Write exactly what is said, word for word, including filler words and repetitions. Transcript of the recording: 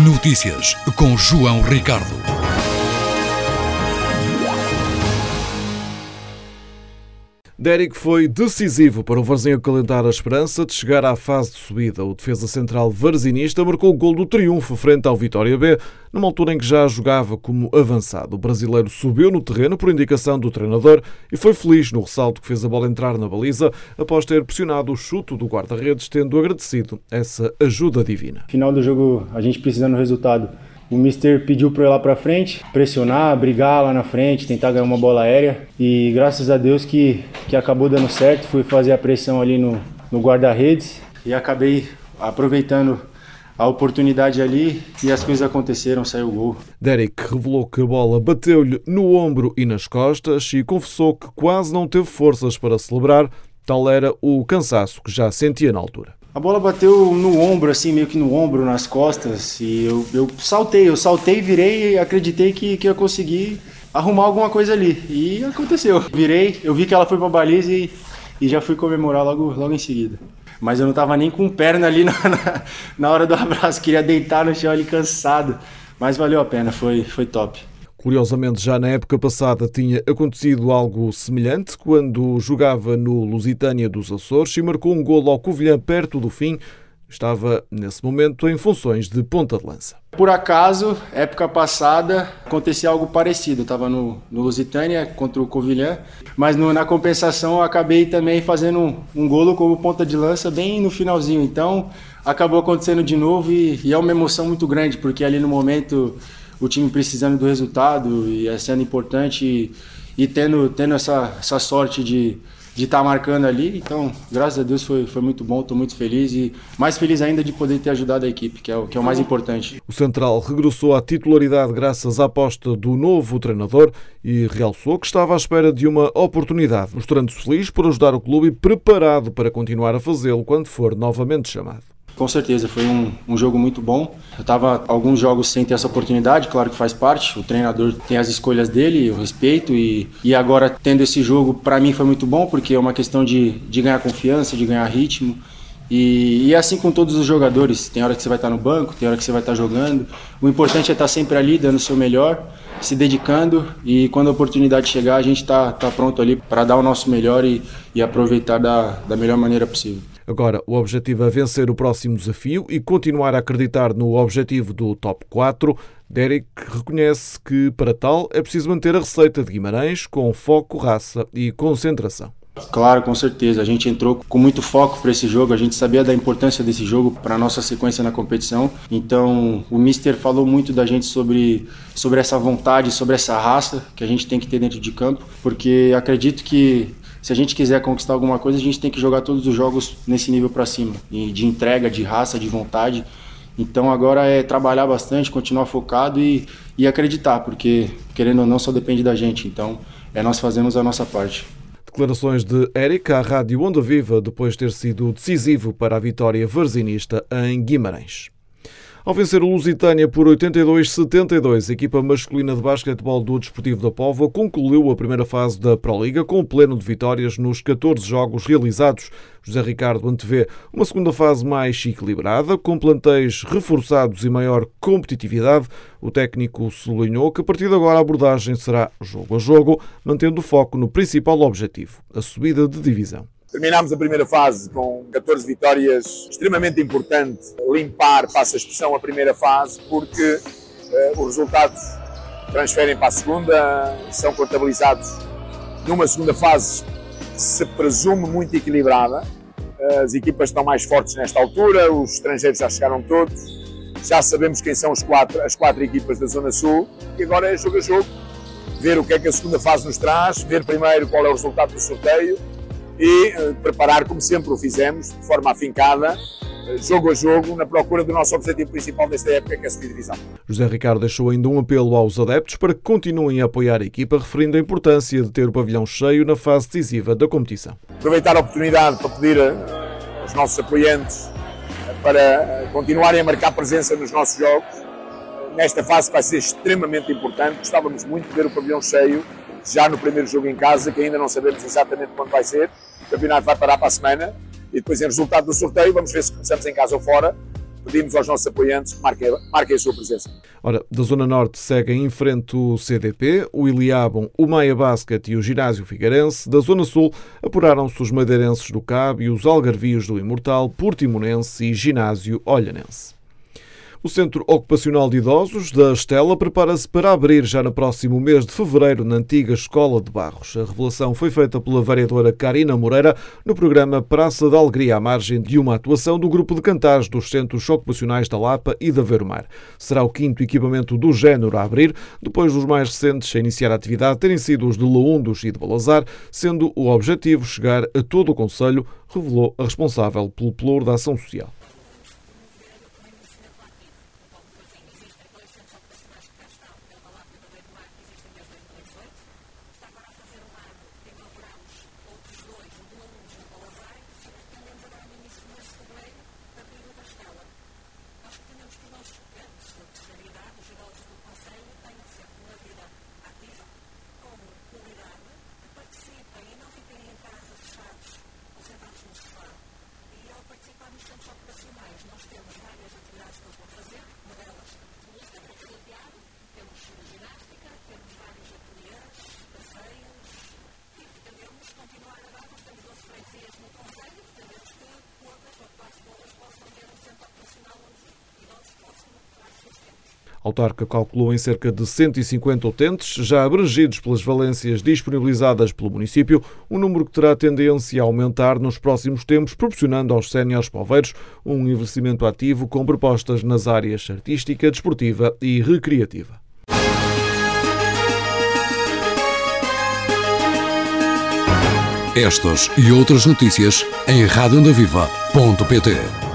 Notícias com João Ricardo. Derick foi decisivo para o Varzim acalentar a esperança de chegar à fase de subida. O defesa central varzinista marcou o gol do triunfo frente ao Vitória B, numa altura em que já jogava como avançado. O brasileiro subiu no terreno por indicação do treinador e foi feliz no ressalto que fez a bola entrar na baliza após ter pressionado o chute do guarda-redes, tendo agradecido essa ajuda divina. Final do jogo, a gente precisando do resultado. O mister pediu para eu ir lá para frente, pressionar, brigar lá na frente, tentar ganhar uma bola aérea. E graças a Deus que, que acabou dando certo. Fui fazer a pressão ali no, no guarda-redes e acabei aproveitando a oportunidade ali e as coisas aconteceram, saiu o gol. Derick revelou que a bola bateu-lhe no ombro e nas costas e confessou que quase não teve forças para celebrar, tal era o cansaço que já sentia na altura. A bola bateu no ombro, assim, meio que no ombro, nas costas, e eu, eu saltei, eu saltei, virei e acreditei que, que ia conseguir arrumar alguma coisa ali. E aconteceu. Virei, eu vi que ela foi pra baliza e, e já fui comemorar logo, logo em seguida. Mas eu não tava nem com perna ali na, na, na hora do abraço, queria deitar no chão ali cansado. Mas valeu a pena, foi, foi top. Curiosamente, já na época passada tinha acontecido algo semelhante quando jogava no Lusitânia dos Açores e marcou um golo ao Covilhã perto do fim. Estava, nesse momento, em funções de ponta de lança. Por acaso, época passada, acontecia algo parecido. Eu estava no, no Lusitânia contra o Covilhã, mas no, na compensação eu acabei também fazendo um, um golo como ponta de lança bem no finalzinho. Então, acabou acontecendo de novo e, e é uma emoção muito grande, porque ali no momento o time precisando do resultado e sendo importante e, e tendo, tendo essa, essa sorte de de estar marcando ali. Então, graças a Deus foi, foi muito bom, estou muito feliz e mais feliz ainda de poder ter ajudado a equipe, que é o, que é o mais importante. O central regressou à titularidade graças à aposta do novo treinador e realçou que estava à espera de uma oportunidade, mostrando-se feliz por ajudar o clube e preparado para continuar a fazê-lo quando for novamente chamado. Com certeza, foi um, um jogo muito bom. Eu estava alguns jogos sem ter essa oportunidade, claro que faz parte. O treinador tem as escolhas dele, eu respeito. E, e agora, tendo esse jogo, para mim foi muito bom, porque é uma questão de, de ganhar confiança, de ganhar ritmo. E, e é assim com todos os jogadores. Tem hora que você vai estar no banco, tem hora que você vai estar jogando. O importante é estar sempre ali, dando o seu melhor, se dedicando. E quando a oportunidade chegar, a gente está tá pronto ali para dar o nosso melhor e, e aproveitar da, da melhor maneira possível. Agora, o objetivo é vencer o próximo desafio e continuar a acreditar no objetivo do top quatro. Derick reconhece que, para tal, é preciso manter a receita de Guimarães com foco, raça e concentração. Claro, com certeza. A gente entrou com muito foco para esse jogo, a gente sabia da importância desse jogo para a nossa sequência na competição. Então, o mister falou muito da gente sobre, sobre essa vontade, sobre essa raça que a gente tem que ter dentro de campo, porque acredito que se a gente quiser conquistar alguma coisa, a gente tem que jogar todos os jogos nesse nível para cima, de entrega, de raça, de vontade. Então agora é trabalhar bastante, continuar focado e, e acreditar, porque querendo ou não só depende da gente. Então é nós fazemos a nossa parte. Declarações de Eric à Rádio Onda Viva depois de ter sido decisivo para a vitória varzinista em Guimarães. Ao vencer o Lusitânia por oitenta e dois a setenta e dois, a equipa masculina de basquetebol do Desportivo da Póvoa concluiu a primeira fase da Proliga com um pleno de vitórias nos catorze jogos realizados. José Ricardo antevê uma segunda fase mais equilibrada, com plantéis reforçados e maior competitividade. O técnico sublinhou que a partir de agora a abordagem será jogo a jogo, mantendo o foco no principal objetivo, a subida de divisão. Terminámos a primeira fase com catorze vitórias, extremamente importante limpar, passa a expressão, a primeira fase, porque uh, os resultados transferem para a segunda, são contabilizados numa segunda fase que se presume muito equilibrada. As equipas estão mais fortes nesta altura, os estrangeiros já chegaram todos, já sabemos quem são os quatro, as quatro equipas da Zona Sul e agora é jogo a jogo, ver o que é que a segunda fase nos traz, ver primeiro qual é o resultado do sorteio e uh, preparar, como sempre o fizemos, de forma afincada, uh, jogo a jogo, na procura do nosso objetivo principal desta época, que é a subir divisão. José Ricardo deixou ainda um apelo aos adeptos para que continuem a apoiar a equipa, referindo a importância de ter o pavilhão cheio na fase decisiva da competição. Aproveitar a oportunidade para pedir uh, aos nossos apoiantes uh, para uh, continuarem a marcar presença nos nossos jogos. Uh, nesta fase vai ser extremamente importante, gostávamos muito de ver o pavilhão cheio, já no primeiro jogo em casa, que ainda não sabemos exatamente quando vai ser. O campeonato vai parar para a semana e depois, em resultado do sorteio, vamos ver se começamos em casa ou fora. pedimos aos nossos apoiantes que marquem, marquem a sua presença. Ora, da Zona Norte seguem em frente o C D P, o Iliabum, o Maia Basket e o Ginásio Figueirense. Da Zona Sul apuraram-se os madeirenses do Cabo e os algarvios do Imortal, Portimonense e Ginásio Olhanense. O Centro Ocupacional de Idosos da Estela prepara-se para abrir já no próximo mês de fevereiro na antiga Escola de Barros. A revelação foi feita pela vereadora Karina Moreira no programa Praça da Alegria, à margem de uma atuação do grupo de cantares dos Centros Ocupacionais da Lapa e da Ver-o-Mar. Será o quinto equipamento do género a abrir, depois dos mais recentes a iniciar a atividade terem sido os de Laundos e de Balazar, sendo o objetivo chegar a todo o concelho, revelou a responsável pelo Pelouro da Ação Social. A autarca calculou em cerca de cento e cinquenta utentes, já abrangidos pelas valências disponibilizadas pelo município, um número que terá tendência a aumentar nos próximos tempos, proporcionando aos séniores poveiros um envelhecimento ativo com propostas nas áreas artística, desportiva e recreativa. Estas e outras notícias em rádio onda viva ponto pt.